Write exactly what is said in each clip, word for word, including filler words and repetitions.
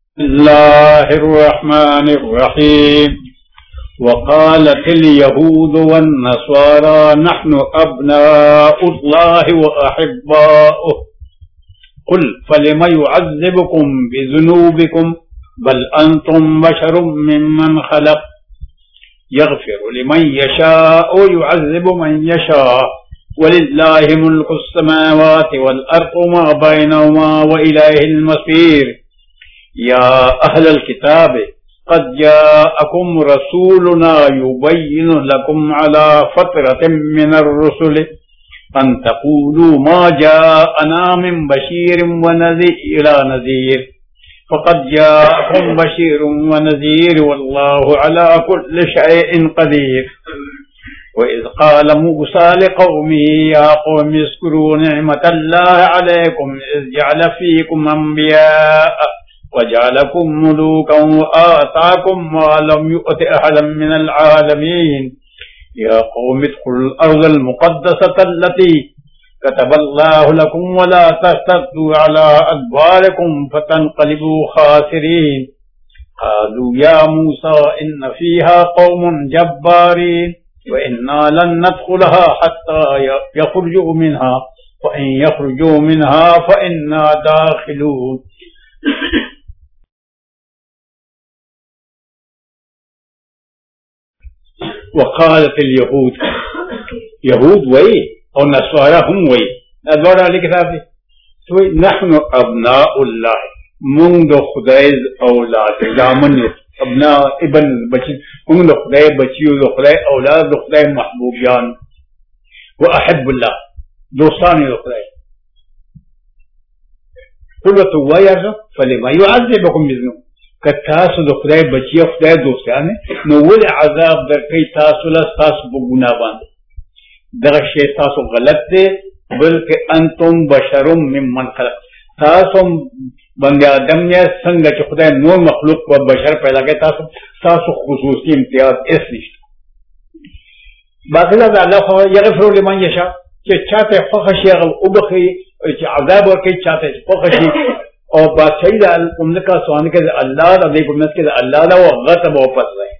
बिस्मिल्लाहिर्रहमानिर्रहीम। वक़ालतिल यहूदु वन्नस्वारा नहनु अब्नाउल्लाहि व अहिब्बाउहु कुल फलिम युअज़्ज़िबुकुम बिज़ुनूबिकुम बल अंतुम बशरुम मिम्मन खलक़ यग़फिरु लिमन यशाअ व युअज़्ज़िबु मन यशाअ वलिल्लाहि मुल्कुस समावाति वल अर्दि व मा बैनहुमा व इलैहिल मसीर। या अहलल किताब क़द जाअकुम रसूलुना युबय्यिनु लकुम अला फ़त्रतिम मिनर रुसुलि अन तक़ूलू मा जाअना मिन बशीरिन व नज़ीर फ़क़द जाअकुम बशीरुन व नज़ीर वल्लाहु अला कुल्लि शैइन क़दीर। व इज़ क़ाल मूसा लिक़ौमिही या क़ौमि इज़्कुरू निअमतल्लाहि अलैकुम इज़ जअल फ़ीकुम अंबियाअ वजअलकुम मुलूकन व आताकुम मा लम युअति अहदन मिनल आलमीन। या कौम इदखुलुल अर्ज़ल मुक़द्दसता अल्लती कतबल्लाहु लकुम व ला तर्तद्दू अला अदबारिकुम फतनक़लिबू ख़ासिरीन। क़ालू या मूसा इन्न फ़ीहा क़ौमुन जब्बारीन व इन्ना लन नदख़ुलहा हत्ता यख़रुजू मिन्हा फ़इन यख़रुजू मिन्हा फ़इन्ना दाख़िलून। वक़ालतिल यहूद, यहूद वही और नस्वारा हम वही अदवार अली किताब तो नहनु अब्नाउल्लाह मुंग खुदाई औलाद दामन अबना इबन बच्ची मुंग खुदाई बच्ची खुदाई औलाद खुदाई महबूब जान व अहब्बुल्लाह दोस्तान खुदाई कुल तो हुआ यार फलिमा युअज़्ज़िबुकुम बिज़ुनूब कतासु खुदाई बच्ची खुदाई दोस्तान नो वल अज़ाब दर कई तासु ला तासु गुनाह बांध दर शे तासु गलत थे बल्कि अंतुम बशरुम मिम्मन खलक़ तासु बंदे आदम ने संग च खुदाई नूर मखलूक व बशर पैदा के तासु तासु खुसूसी इम्तियाज इस निश्चित बाकी अल्लाह यग़फ़िरु लिमन यशा के चाहते फ़खशी उबखी अज़ाब और कई चाहते फ़खशी और बादशाही उम्मत का स्वान के अल्लाह अभी उम्मत के अल्लाह ला वो गत वापस रहे।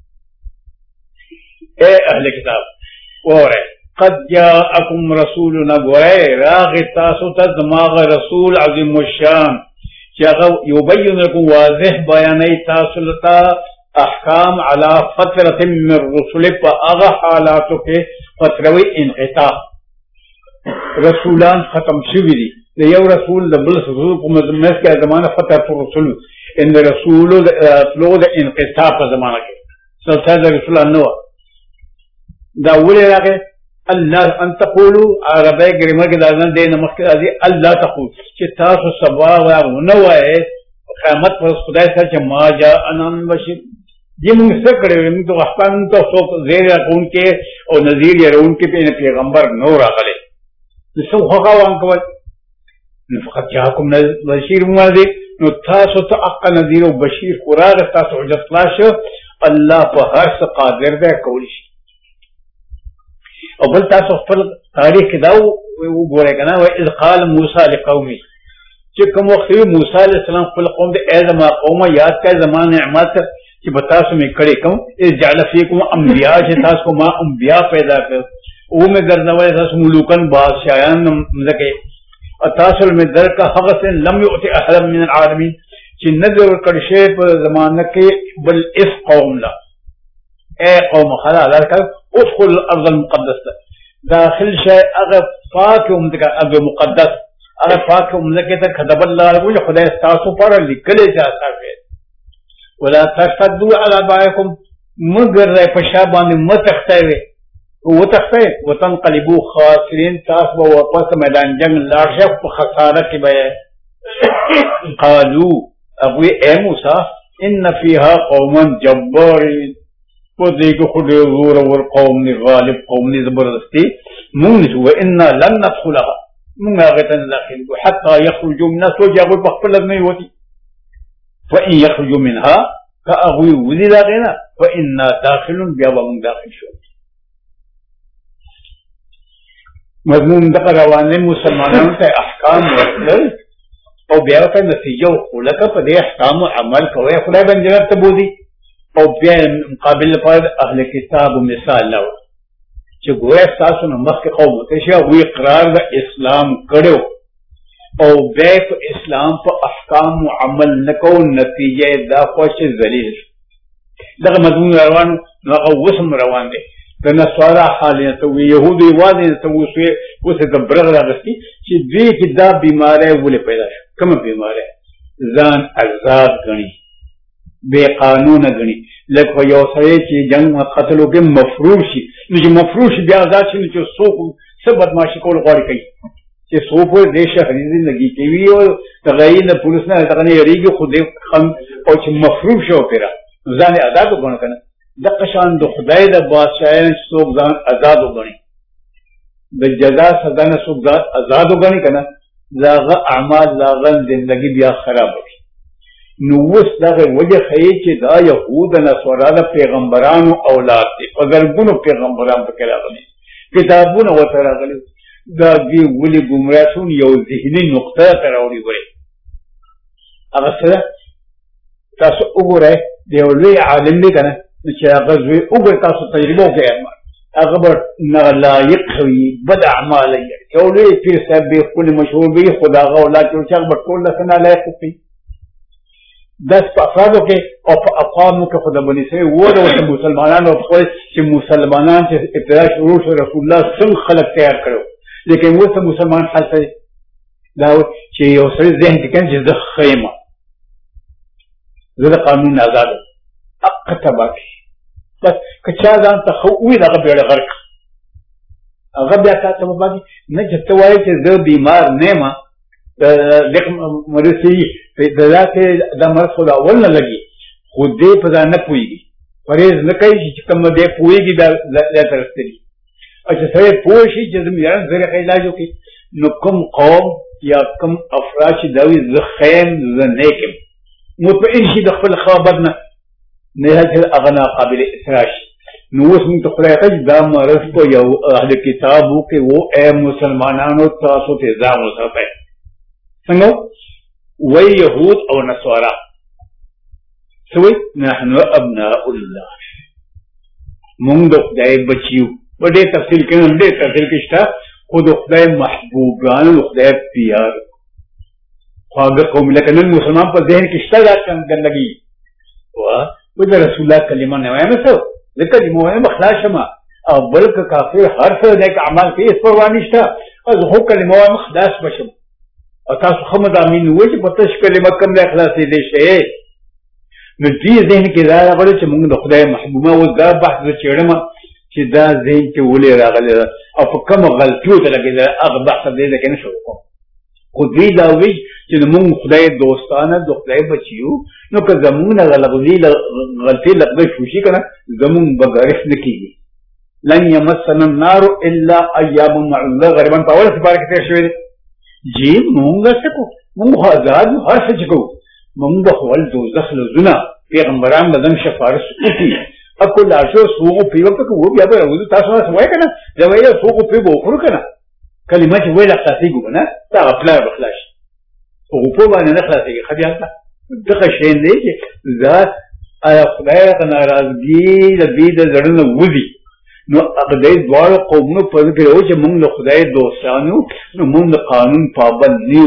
ए अहले किताब और है क़द जाअकुम रसूलुना गोए राग़ तासु तज़माग़ रसूल अज़ीमुश्शान चाग़ युबय्यिनु लकुम वाज़िह बयानी तासु लता अहकाम अला फ़त्रतिम मिर रुसुलि प आगा हालातों के फ़त्रवी इन्क़िता रसूलान खत्म शुवी यो रसूल दबल रसूल को मज़मस के ज़माना फ़त्रत रसूल इन रसूल लो द इन्क़िता पर ज़माना के सल्सा रसूल अन्नो दाऊले लाके अल्लाह अंतक़ूलू अरबे ग्रामर के दाज़न दे नमक के दाज़ी अल्लाह तक़ूल चित्ता सु सबा व नवा है क़यामत पर खुदा से जमा जा अनन बशीर ये मुझसे करे तो अहकाम तो सो ज़ेर कौन के और नज़ीर या उनके पे पैगंबर नूर आगले जिसको होगा वांकवल फ़क़त जाअकुम बशीर मुनज़िर नो तासु तो अक्का नज़ीर व बशीर कुरार तासु जतलाश अल्लाह पर हर से क़ादिर है कौलिश और बल तासु फल तारीख दाऊ वो बोले कना व इज़ क़ाल मूसा लिक़ौमी कि कम वक्त मूसा अलैहिस्सलाम फल कौम दे ए जमा कौम याद का ज़मान नेमत कि बतासु में कड़े कम इस जअल फ़ीकुम अंबिया जे तासु को मां अंबिया पैदा कर वो में गर्दवा तासु मुलूकन बादशाहन लगे तासुल में दर का हक़ लम युअति अहदन मिनल आलमीन कि नज़र करशे पर ज़माना के बल इस कौम ला ए कौम खला अल्लाह का उदखुल अर्ज़ल मुक़द्दस दाखिल शे अगर पाक उम्मत का अब मुक़द्दस अगर पाक उम्मत के तक खतबल्लाह को खुदा तासु पर लिखले जाता है वला तस्तदू अला बायकुम मगर रे पशा बांध मत तखते वो तखते वतन कलिबू खासिरीन तास वो वापस मैदान जंग लाशक खसारा की बय क़ालू अब ए मूसा इन फ़ीहा कौमन जब्बारीन वो देखो खुदे ज़ोर और कौम ने गालिब कौम ने जबरदस्ती मुंह हुआ इन्ना लन नदख़ुलहा मुंह आगतन दाखिल को हत्ता यख़रुजू मिन्हा तो जागो पख्पल नहीं होती फ़इन यख़रुजू मिन्हा का अगुई वज़ी दागे ना फ़इन्ना दाखिलुन ब्यावा मुंह दाखिल शो मज़मून दक़ा रवाने मुसलमानों से अहकाम او بیا ورته نتیجه ولکه په دې احکام عمل کوي خدای باندې جنت ته بوزي او بیا مقابل پر اهل کتاب مثال لاو چې ګوره تاسو نو مخکې قوم ته شي او اقرار د اسلام کړو او بیا په اسلام په احکام عمل نکو نتیجه دا خوش ذلیل دغه مضمون روان نو هغه وسم روان دی د نسوارا حالینه ته وي يهودي وادي ته وسه وسه د برغ راغستي چې دوی کې دا بیماری ولې پیدا شو کومه بیماری ځان آزاد غني بے قانون غني لکه یو سړی چې جنگ قتل وکړي مفروض شي نو چې مفروض شي بیا آزاد شي چې څوک څه بدمعشي کول غواړي کوي چې څوک دې شهري زندگی کوي او تغیر د پولیس نه تغني یریږي خو دې خم او چې مفروض شو پیرا ځان آزاد وګڼه کنه د قشان د خدای د بادشاہان څوک ځان آزاد وګڼي د جزا سزا نه څوک ځان آزاد وګڼي کنه داغه اعمال داغه زندگی بیا خراب وي نو وس دغه وجه خی چې دا يهود نصارا د پیغمبرانو اولاد دي په ګرګونو پیغمبرانو په کلا غلي کتابونه وته راغلي دا دی ولي ګمراهون یو ذهني نقطه تر اوري وي هغه سره تاسو وګورئ دی ولي عالم دی کنه چې هغه زوی وګورئ تاسو تجربه وکړئ هغه به لایق وي بد اعمال یو لوی پیر صاحب به خپل مشهور وي خداغه اولاد چې هغه ټول لسنه لایق وي داس په افرادو کې او په اقوامو کې خدای بني سي وو د مسلمانانو په چې مسلمانان چې ابتدا شروع شو رسول الله څنګه خلق تیار کړو لیکن وو مسلمان حال څه دا چې یو سړي ذهن کې کنه چې د خیمه زه قانون آزاد اقتباک بس کچا ځان ته خو وی دا به غرق هغه بیا تاسو په باندې نه چې توای چې زه بیمار نه ما دغه مرسي په دلاته د مرض خو اول نه لګي خو دې په ځان نه پويږي پرېز نه کوي چې کوم دې پويږي دا لا ترستري او چې سره پوه شي چې زميان زره علاج وکي نو کوم قوم یا کوم افراد چې دوی زخیم زنیکم مطمئن شي د خپل خبرنه نه هغه اغنا قابل اسراش نو اوس موږ ته خدای ته دا مرض په یو اهل کتابو کې وو اے مسلمانانو تاسو ته ځان وساتئ څنګه وی يهود او نصارى سوي نحن ابناء الله مونږ د خدای بچیو په دې تفصیل کې هم دې تفصیل کې شته خو د خدای محبوبان او خدای پیار خواږه قوم لکه نن مسلمان په ذهن کې شته دا څنګه وا و د رسول الله کلمه نه وایم څه ځکه چې مو وایم خلاص ما او بلک کافر هر څه د اعمال کې اس پر وانه شته او هو کلمه وایم خلاص بشم او تاسو خو مدامین وای چې په تاسو کلمه کوم د اخلاصې دي شي نو دې ذهن کې دا راغلی چې موږ د خدای محبوبه او دا بحث چېړم چې دا ذهن کې ولې راغلی او په کوم غلطیو ته لګېدل هغه بحث دې کې نه شو کوم خو دې دا وی چې موږ خدای دوستانه د خدای بچیو نو که زموږ نه غلطي غلطي لګې شو شي کنه زموږ بغارف نکېږي لن يمسنا النار الا ايام معدوده غریبا په اول څه بارک ته شوی جی مونږ څه کو مونږ آزاد هر څه کو مونږ خپل دوزخ لزنا پیغمبران بدن شفارس کوي اكو لا شو سوق په وخت کې وو بیا به وځو تاسو نه وای کنه دا وایي سوق په وو خور کنه کلمه چې ویل خاصيګو نه تا خپل بخلاش او په باندې نه خلاصيږي خدای الله دغه شی نه چې ذات ایا خدای ناراضګي د دې د زړه وځي نو هغه د دوه قومونو په کې او چې موږ له خدای دوستانو نو موږ د قانون پابند نیو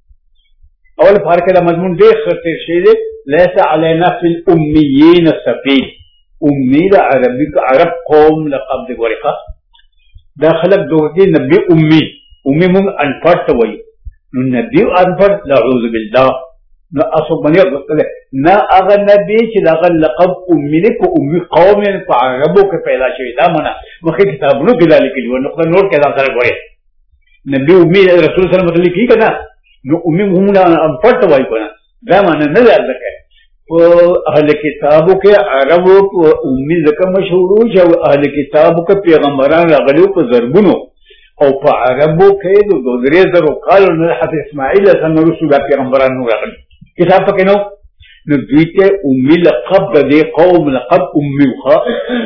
اول فرق د مضمون ډېر خطر شي دی ليس علينا في الاميين سبيل امي د عربي عرب قوم لقب د ورقه دا خلق دوی نبي امي امي موږ انپړ وي نو نبي انپړ اعوذ بالله نو اصل باندې غوښتل نه هغه نبی چې دا لقب امي نه کو امي قوم په عربو کې پیدا شوی دا معنا مخکې کتابونو کې دا لیکلي و نو نور کې دا سره وایي نبی امي رسول صلی الله علیه وسلم کې کنه نو امي هم نه پټ وایي کنه دا معنا نه درځي په اهل کتابو کې عربو امي ځکه مشهور چې اهل کتابو کې پیغمبران راغلي په زرګونو او په عربو کې د دوه درې زرو کالو نه حضرت اسماعیل سره رسول پیغمبران راغلي کتاب پکې نو نو دوی ته امي لقب دې قوم لقب امي وخا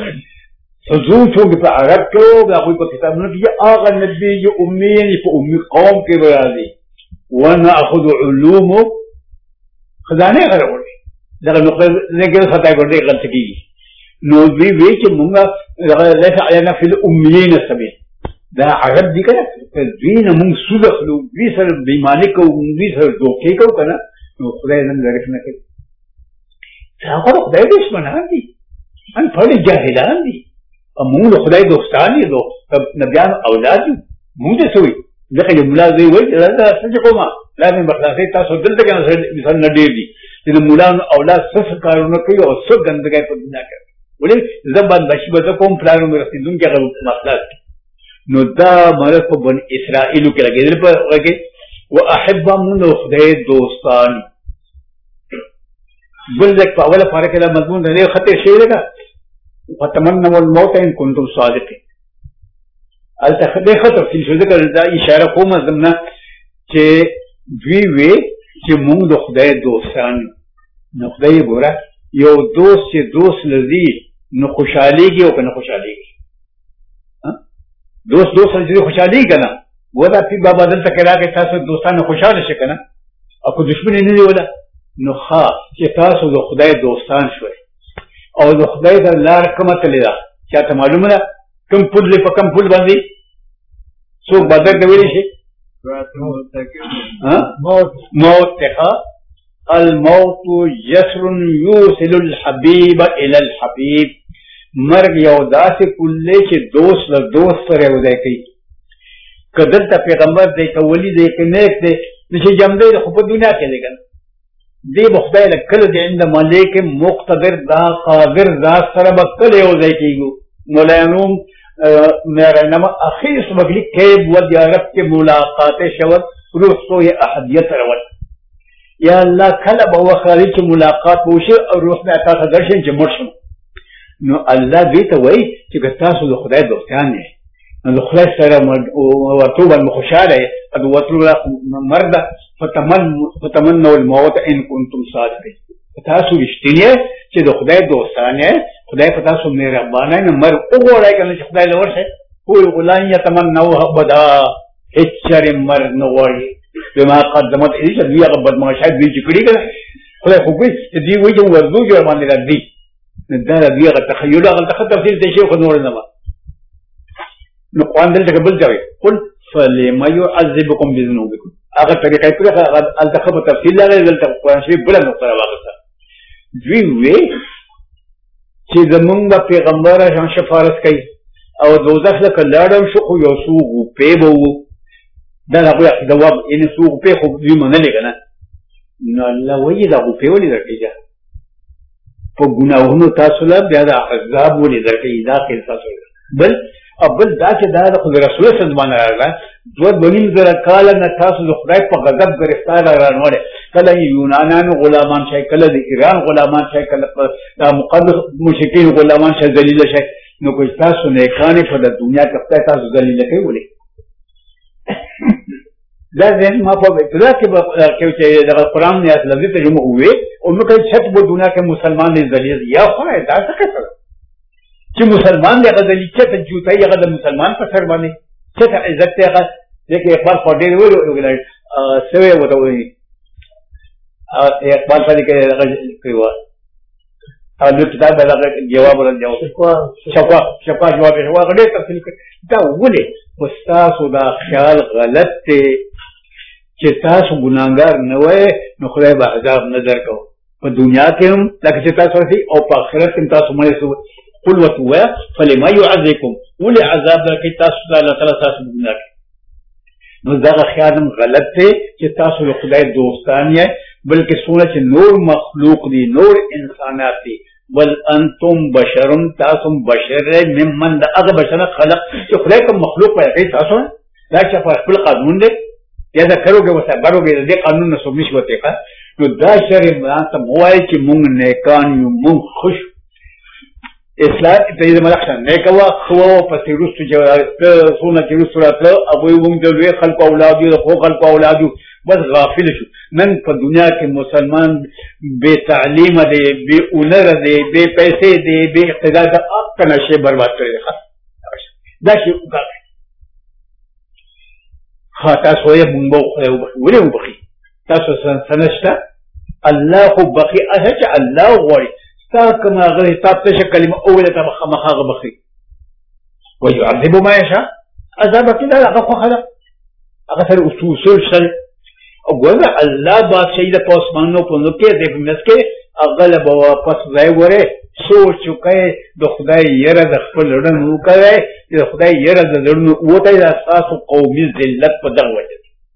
فزو چې په عرب کې دا خو په کتابونو کې هغه نبی یو امي په امي قوم کې راځي ونأخذ علوم خزانه غروري دغه نو زګر خطا ګرځي غلط کیږي نو دوی وی چې مونږه ليس علينا في الاميين السبيل دا عرب دي کنه دوی نه مونږ سوده خلو دوی سره بېمانه کوو دوی سره دوکې کوو کنه نو خدای زموږ لري نه کوي هغه خدای دشمنان دي ان په جاهلان دي مونږ خدای دوستان دي نبيان اولاد مونږ څه وي ځکه چې مولا دوی وایي دا څه کومه لا من بخلاصي تاسو دلته کنه مثال نه ډېر دي چې مولا اولاد څه کارونه کوي او څه ګندګي په دنیا کې ولې زبان بشي به کوم پلان مې رسیدون کې هغه مسله نو دا مرز په بن اسرائیلو کې لګیدل په هغه واحب من خدای دوستان بل ځکه په اوله فارق له مضمون نه خطه شي لګا فتمنوا الموت ان كنتم صادقين التخدي خطر في شو ذکر دا اشاره کوم زمنا چې دوی وی چې موږ د خدای دوستان نو خدای ګوره یو دوست چې دوست لذي نو خوشاليږي او کنه خوشاليږي دوست دوست چې خوشالي کنه ودا پی بابا دلته کړه کې تاسو دوستانه خوشاله شي کنه او کو دښمن نه دی ولا نو ښا چې تاسو د خدای دوستان شوي او د خدای د لار کومه تللی دا چاته معلومه ده کوم پل په کوم پل باندې څو بدر دی ویل شي موت موت ته الموت يسر يوصل الحبيب الى الحبيب مرګ یو داسې کله چې دوست له دوست سره وځي کوي کله ته پیغمبر دی کولی دی کنيک دی چې جام دی خو په دنیا کې دی کنه دی بخدای له کله دی عند ملک مقتدر دا قادر ذات سره بکله وځي کیږي مولانا میرا نام اخیر سبقلی کیب ود یا رب کے ملاقات شود روح سوی احدیت رود یا اللہ کھلا بہو خالی چی ملاقات پوشی اور روح میں اتا درشن چی مرشن نو اللہ دیتا وی چی گتاسو دو خدای دوستان ہے نو خدای سر ورطوبا مخشال ہے اد وطلوبا مرد فتمنو الموت ان کنتم صادقی فتاسو رشتینی ہے چی دو خدای دوستان ہے خدای پتا سو میرا بانا نه مر وګورای کنه چې خدای لور شي هو غلان يتمنوا ابدا هچر مر نه وړي بما قدمت ايش دوی هغه بدمعشات دوی چې کړی کنه خدای خو به دې وایي چې ورځو جوړ باندې راځي نه دا دوی هغه تخیل هغه تخیل دې شي خو نور نه ما نو قوان دې تقبل ځوي قل فلما يعذبكم بذنوبكم هغه طریقې پر هغه التخب تفصیل لري دلته قرآن شریف بل نو سره واغسته دوی وی چې زمونږ پیغمبر شان شفارت کوي او دوزخ لکه لاړم شو خو یو څو غوپې به وو دا هغه جواب ان څو غوپې خو دوی منلې کنه نو الله وایي دا غوپې ولې درکېږي په ګناهونو تاسو له بیا د عذاب ولې درکېږي دا کې تاسو بل ابل دا چې دا د رسول الله صلی الله علیه وسلم دوه بنیم زره کال نه تاسو د خدای په غضب گرفتار راغله کله یونانان غلامان شي کله د ایران غلامان شي کله د مقدس مشرکین غلامان شي ذلیل شي نو کوئی تاسو نه کانه په د دنیا کې تاسو ذلیل کوي ولې دا ځین ما په ابتدا کې چې د قرآن نه لفظ ترجمه وي او نو کوي چې په دنیا کې مسلمان نه ذلیل یا خو دا څه کوي چې مسلمان دی غزلی چې ته جوتای هغه د مسلمان په سر باندې چې ته عزت ته هغه دغه اقبال په ډېر ویلو وګړي سوي وته وي اقبال په دې کې کوي او نو کتاب دا جواب ورته شفا شفا جواب یې هغه ډېر تفصیل کړ دا ولې استاد دا خیال غلط دی چې تاسو ګناګار نه وای نو خدای به عذاب نظر کو په دنیا کې هم لکه چې تاسو ورته او په آخرت کې تاسو مې قل وتوا فلما يعذبكم ولي عذاب لكي تاسو الله تعالی تاسو بناک نو دا خیالم غلط دی چې تاسو له خدای دوستان یې بلکې څونه چې نور مخلوق دي نور انسانات دي بل انتم بشر تاسو بشر ممن دا هغه بشر خلق چې خدای کوم مخلوق پیدا کوي تاسو دا چې په خپل قانون دی یا دا کروګه وسه باروګه دې قانون نه سمش وته کا نو دا شرع ته موای چې مونږ نیکان یو مونږ خوش اسلام ته دې ملخص نه کوا خو په تیروستو چې سونه تیروستو راته ابو موږ د لوی خلق اولاد یو خو خلق اولاد بس غافل شو نن په دنیا کې مسلمان بے تعلیم دی بے اونر دی بے پیسې دی بے اقتدار دی اپ نشه برباد کړی دا شي وکړه ها تاسو یې مونږ به خدای وبخي ولې وبخي تاسو سنشته الله خو بخي هغه چې الله غواړي تا کوم هغه تاسو ته کلمه اوله ته مخه بخي ويعذب ما يشاء عذاب كده هغه خو خلق هغه سره اصول شل او ګوره الله بادشاہي د پاسمانو په نو کې د مسکه هغه به واپس ځای وره سوچ وکړي د خدای یره د خپل لړن وکړي د خدای یره د لړن وته د اساس قومي ذلت په دغه وجه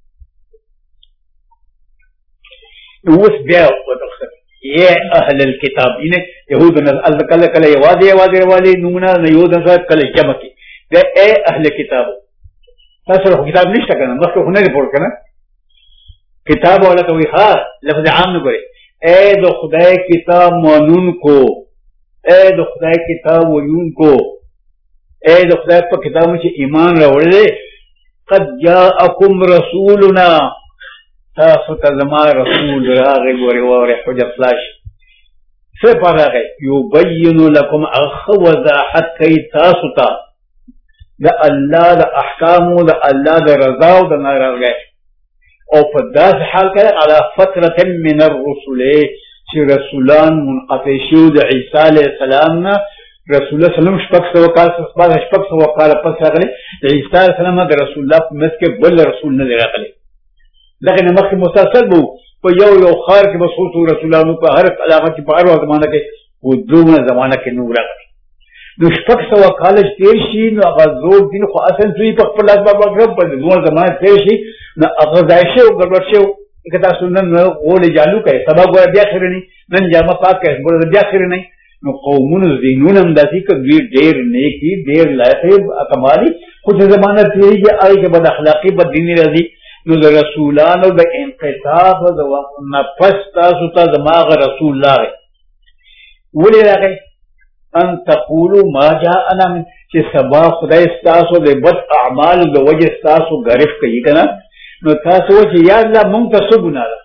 اوس بیا وځه یا اهل الكتاب ان يهود نزل کله کله یوادي یوادي والی نمونه یهود نزل کله جمع کی د اے اهل کتاب تاسو کتاب نشته کنه مخکې خو نه پور کنه کتاب ولا کوي ها لفظ عام نه کوي اے د خدای کتاب مانون کو اے د خدای کتاب ویون کو اے د خدای په کتاب چې ایمان راوړل قد جاءکم رسولنا تاسو ته زما رسول راغی ګورې واره حجت فلاش څه پاره یبین لكم اخ وضاحت کوي تاسو ته د الله د احکامو د الله د رضا او د ناراضګۍ او په داسې حال کې على فتره من الرسل چې رسولان منقطع شو د عیسی علیه السلام نه رسول الله سلام شپږ سوه کال څخه بعد شپږ سوه کال پس راغلی د عیسی علیه السلام د رسول الله په مس کې بل رسول نه راغلی دغه مخکې مسلسل وو په یو یو خار کې مسعود رسولانو په هر علاقه کې په هر زمانه کې و دوه زمانه کې نور راغلی نو شپږ سوه کال تیر شي نو هغه زور دین خو اصل دوی په خپل لاس باندې غرب په دوه زمانه تیر شي نو هغه ځای شو ګډوډ شو کدا سنن غول جالو کوي سبا ګور بیا خیرني نن جامه پاک کوي ګور بیا خیرني نو قومونو دینونه هم داسي کوي ډېر نیکی ډېر لایق کمالي خو زمانه تیریږي هغه کې بد اخلاقی بد دیني راځي نو د رسولانو د انقطاع د نفس تاسو ته دماغ رسول الله ولې راغی ان تقولوا ما جاءنا من چې سبا خدای تاسو د بد اعمال د وجه تاسو غرف کوي کنه نو تاسو چې یا الله مونږ ته څه ګناه ده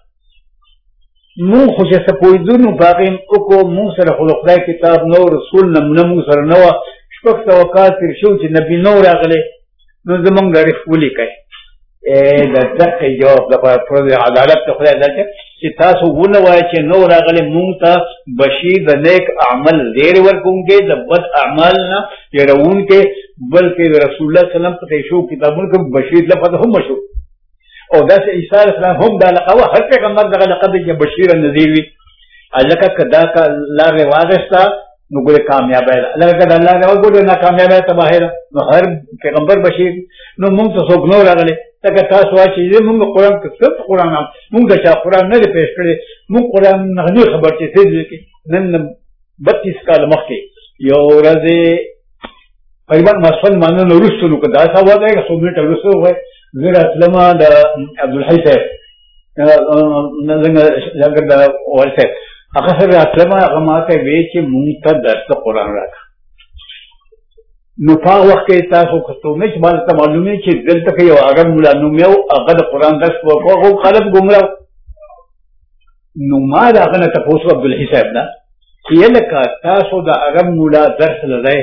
مونږ خو چې سپوږدونو باغیم او کو مونږ سره خدای کتاب نو رسول نه مونږ سره نو شپږ سوه کال تیر شو چې نبی نو راغلی نو زمونږ غرف ولي کوي د دقیق جواب لپاره پر عدالت ته خدای درته چې تاسو ونه وایي چې نو راغلی مونږ ته بشیر د نیک عمل زیر ورکوونکی د بد اعمال نه یېروونکی بلکې د رسول الله صلی الله علیه وسلم په شو کتابونو کې بشیر لفظ هم مشهور او داسې عیسی علیه السلام هم دا لقب هر پیغمبر دغه لقب کې بشیر نذیر وي لکه کدا کا لارې واغستا نو ګوره کامیابی ده لکه کدا الله نه وګوره ناکامیابی تباهی ده نو هر پیغمبر بشیر نو مونږ ته څوک نو راغلی لکه تاسو وایئ چې مونږ قرآن کې څه قرآن مونږ د چا قرآن نه دی پیش کړی مونږ قرآن نه دی خبر چې څه دی کې نن بتیس کال مخکې یو ورځ تقریبا مسفن مانه وروسته نو که دا څه وایي که څو منټه وروسته وایي زه راتلمه د عبدالحی صاحب څنګه شاګرد د وال صاحب هغه سره راتلمه هغه ما ته وایي چې مونږ ته درس د قرآن راکړه نو په وخت کې تاسو کتو مې چې باندې ته معلومه چې دلته کې یو هغه مولا نوم یو هغه د قرآن درس ورکوه خلک ګمراه نو ما دا هغه نه تاسو عبدالحی صاحب نه چې لکه تاسو د هغه مولا درس لږه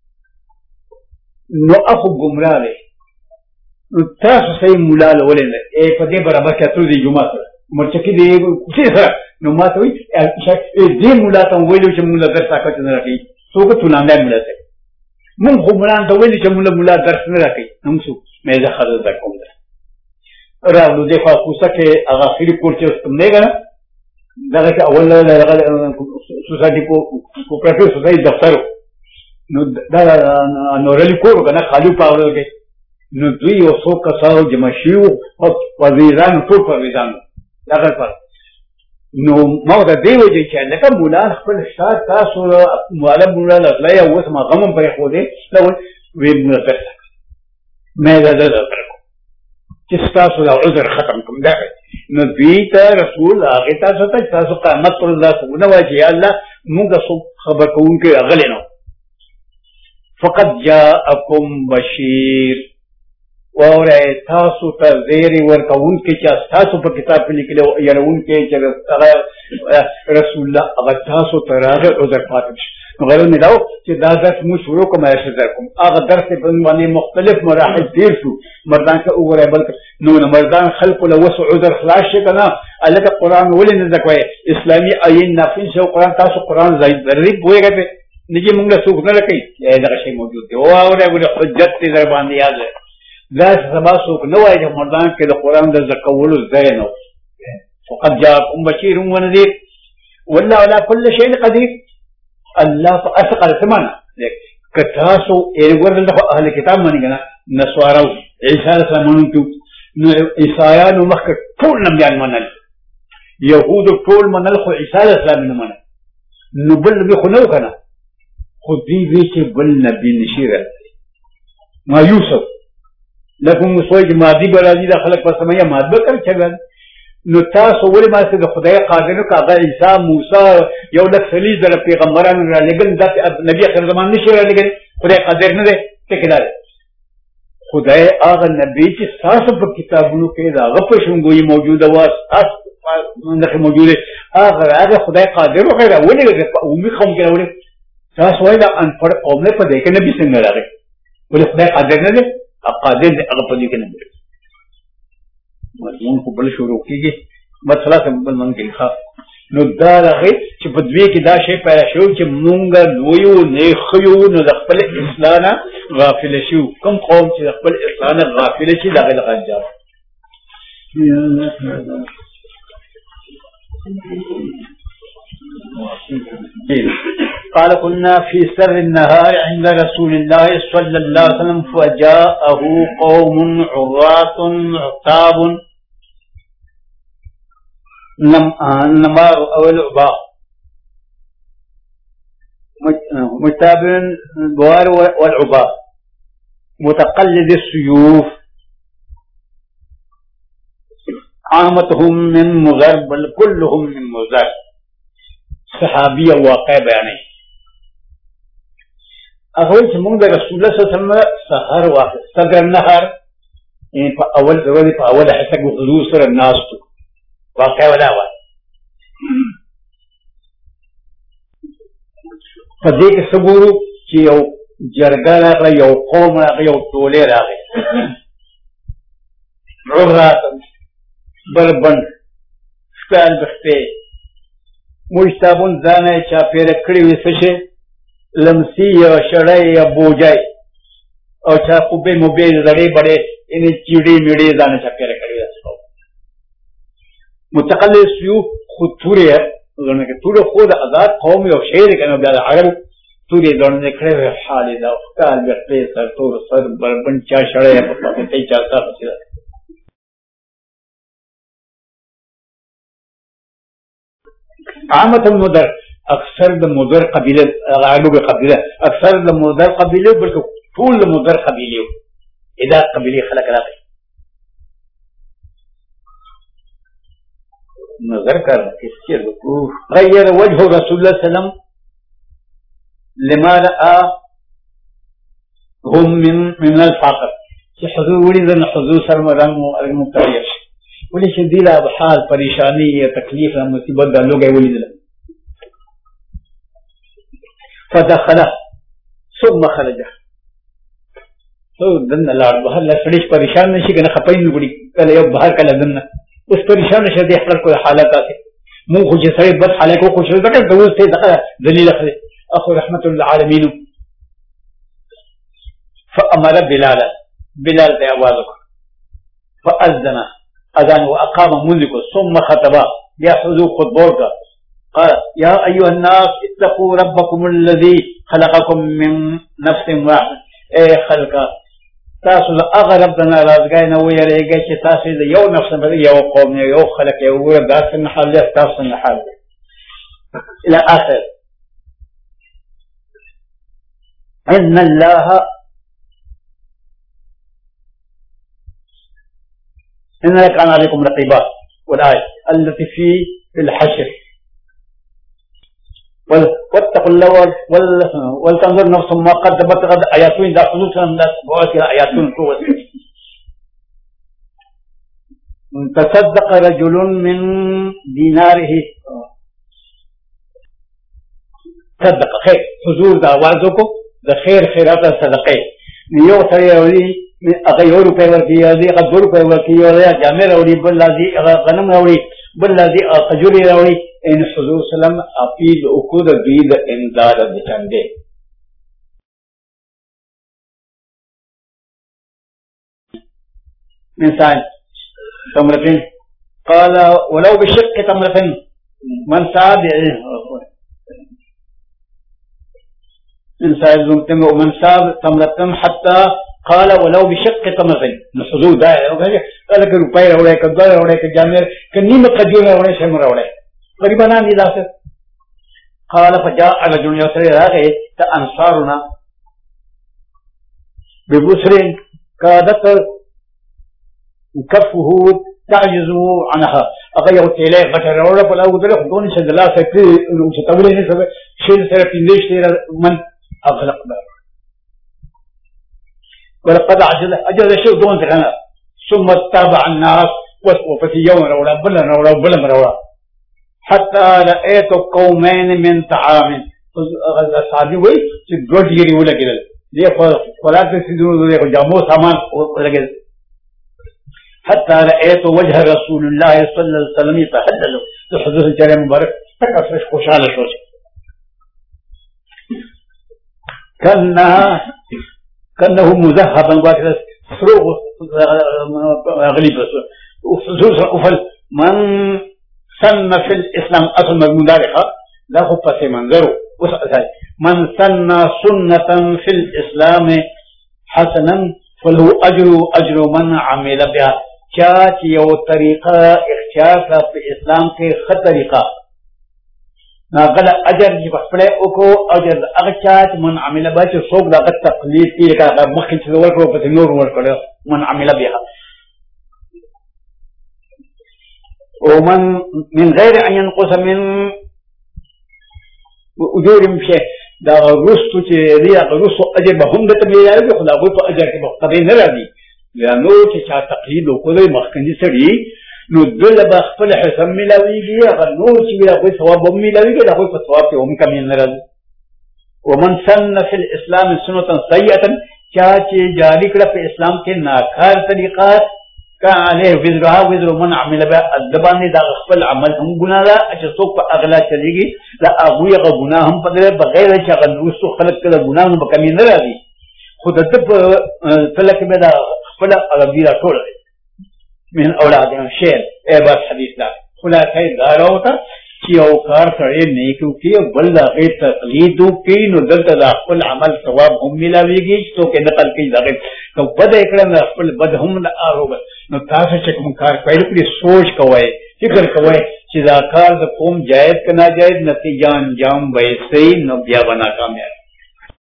نو اخو ګمراه دی نو تاسو صحیح مولا ولې نه ای په دې برابر کې تاسو دی جمعه سره مرچکی دی څه سره نو ما ته وی دې مولا ته ویلو چې مولا درس راکړي نه راکړي څوک ته نه مولا ته مونږ خو مولان ته ویلي چې مولا مولا درس نه راکړي نو څو مې زه خبر در کوم ده راغلو د خو کوڅه کې هغه اخري کور چې ستم نه غواړم دغه چې اول هغه سوسایټي کو کوپراتیو سوسایټي دفتر نو دا نورلی کور کنه خالي پاول کې نو دوی یو څو کسانو جمع شیو او وزیران ټول پرویزان دغه پر نو ما دا دی وجه چې لکه مولا خپل شاد تاسو مولا مولا لغلا یا اوس ما غمم پرې خو دې نو وی مولا پرته مې دا دا درکو چې تاسو دا عذر ختم کوم دا نو دوی ته رسول هغه تاسو ته تاسو قیامت پر ذات نو واجی الله موږ خبر کوونکې اغلی نو فقط جاءکم بشیر और تاسو ته زیر ورکوونکي چې تاسو په کتاب کې لیکلو يرونکي چې رسول الله هغه تاسو ته راغی عذر پاتې شي. غرض مې داو چې دا درس مو شروع کوم یا شذر کوم هغه درس په باندې مختلف مراحل تیر شو مردان کې وګورئ بلکې نو مردان خلق له وسع عذر خلاص شي کنه الکه قران ولې نه ذکوي اسلامي آیین نافذ شو قران تاسو قران زید ضرب وایګه نجي موږ له څوک نه لکې دا شی موجود دی او اورې حجت دې در باندې یاد لا سبا څوک نه وایي چې مردان کې د قران د ذکولو ځای نه فقط جاءكم بشير ونذير والله على كل شيء قدير. الله فأثقل ثمانه كتاسو يقول لك أهل الكتاب من يقول نسوارو عيسى السلام منتو عيسایانو مخک ټول نبیان منل يهود ټول منل خو عيسى السلام نه منل نو بل نبی خو نو کنه خو دې وی چې بل نبی نشیره ما یوسف لکه مسوي ماضي برازي د خلک په سميه ماده کړ چګل نو تاسو ولې ما څه د خدای قادر کاغه عیسی موسی یو لک سلی د پیغمبرانو را لګل د نبی اخر زمان نشي را لګل خدای قادر نه دی ټکیدار خدای هغه نبی چې تاسو په کتابونو کې دا غو شونګوي موجوده و تاسو نه موجوده هغه هغه خدای قادر وغیرہ ولې امي قوم کې ولې تاسو وایي دا ان پر قوم نه په دې کې نبی څنګه راغی ولې خدای قادر نه دی قادر دی هغه په دې کې نه دی مضمون کو بل شروع کیږي مسله ته بل من کې ښه نو دا راغی چې په دوی کې دا شی پیدا شو چې مونږ لویو نه خيو نو د خپل اسلام غافل شو کوم قوم چې خپل اسلام غافل شي دا غل غنجا قال كنا في سر النهار عند رسول الله صلى الله عليه وسلم فجاءه قوم عراة عتاب النمار أو العباء متابع البوار والعباء متقلد السيوف عامتهم من مزر بل كلهم من مزر صحابي واقع بیانې هغه چې موږ د رسول الله صلی الله علیه وسلم سحر واقع صدر النهار په اول ورځ په اول حصہ کې حضور سره ناس تو واقع ولا و په دې کې صبورو چې یو جرګه راغله یو قوم راغله یو ټولې راغله عرات بربند شکال بخته مجتابون ځانه چا پیر کړی وي څه شي لمسی یا شړای یا بوجای او چا خوبه موبایل زړې بڑے انې چیړې میړې ځانه چا پیر کړی وي متقلد سیو خطوره غنه کې ټول خو د آزاد قوم یو شعر کنه د عرب ټول دونه کړی وي حال دا کال به سر تور سر بربند چا شړای په پته چا تاسو عامة المدر أكثر المدر قبيلة غالب قبيلة أكثر المدر قبيلة بل طول المدر قبيلة إذا قبيلة خلق راقي نظر كر كثير غير وجه رسول الله صلى الله عليه وسلم لما رأى هم من من الفقر في حضور ولد حضور سلم رنگ المتغير ولي شديدة بحال پریشانی یا تکلیف یا مصیبت دا لوگ ولي دل فدخل ثم خرج تو دن لار بهر لا سړي پریشان نشي کنه خپاین وګړي کله یو بهر کله دن اوس پریشان نشه دي خپل کو حالات اسه مو خو چې سړي بد حالات کو خوشو ده که دوست ته دغه دلیل اخلي اخو رحمت للعالمین فامر بلال بلال ته आवाज وکړ فاذن اذان واقام منذ ثم خطبا يا حضور خطبوك قال يا ايها الناس اتقوا ربكم الذي خلقكم من نفس واحد اي خلق تاسو اغرب دنا رازګای نو یریږي چې تاسو د یو نفس په یو قوم یو خلق یو داس نه حال تاسو نه حال الى اخر ان الله إن كان عليكم رقيبا والآية التي في الحشر واتقوا الله ولتنظر نفس ما قدمت غد آياتين دا خصوصا الناس بواسطة آياتين قوة تصدق رجل من دیناره صدق خیر حضور دا आवाजों को د خیر خیرات صدقه یو سړی راوړي هغه یو روپۍ ورکړي هغه دو روپۍ ورکړي هغه جامې راوړي بل لازي هغه غنم راوړي بل لازي خجوري راوړي ان حضور سلام اپیل وکړو د دوی د امداد د چندې مثال تمرتين قال ولو بشق تمرة من سعد انسان زمتم ومن سعد تمرة حتى قال ولو بشق تمرة نحضور دائع قال لك روپای راوړی که دوه راوړی که جامې که نیمه قجور راوړی شم راوړی غریبانان دي داسې قال فجاء رجل یو سړی راغی ته انصارنا ببصر كادت كفه تعجز عنها هغه یو تیلی غټه راوړه په لاو دله خو دونې چې د لاسه کړي چې تولې نه سبه شیل سره پنځه شتېره من اغلق بار ولقد عجز عجز شيء دون ذكرنا ثم تابع الناس وفي يوم رولا بلا رولا بلا رولا حتى رأيت قومين من طعام صحابي وي چې ګډ یې ولګل دې خو خلاص سيدونو دې جامو سامان ولګل حتى رأيت وجه رسول الله صلى الله عليه وسلم يتهلل حضور الجلال مبارك تكسر خوشاله شو كنا كأنه مذهبا واكد فروغ غليب وفل من سن في الإسلام أصل مداركة لا خفة منظره من سن سنة في الإسلام حسنا فله أجر أجر من عمل بها چاچ یو طریقہ اختیار کا په اسلام کې خط طریقہ ناغل اجر چې خپل او کو اجر هغه چاچ من عمل به چې څوک دا تقلید کې هغه مخکې چې ورکړو په نور ورکړو من عمل بها ومن من غير ان ينقص من اجور شيء دا رستو چې دی هغه رستو اجر به هم د تبلیغ خو دا په اجر کې مختبه نه راځي لانو چې چا تقلید وکړي مخکنی سړي نو دل به خپل حساب ملاويږي هغه نو چې هغه ثواب هم ملاويږي هغه په ثواب کې هم کمی نه راځي ومن سن في الاسلام سنه سيئه چا چې جاری کړه په اسلام کې ناکار طریقه کاله وزرها وزر من عمل به ادبانه دا خپل عمل هم ګناه ده چې څوک په اغلا چلیږي دا هغه یې ګناه هم په بغیر چې هغه نو خلک کله ګناه نه کمی نه راځي خود د په تلک به دا خپل عربي را ټول من اولادهم شعر اے بس حدیث دا خلاصه دا راوته چې یو کار سره نه کوي بل دا غیر تقلید کوي نو دلته دا خپل عمل ثواب هم ملاويږي چې څوک نقل کوي دا نو بد کړه خپل بد هم نه اروب نو تاسو چې کوم کار پیل کړی سوچ کوی فکر کوی چې دا کار د کوم جائز کنا جائز نتیجه انجام به صحیح نو بیا بنا کامیاب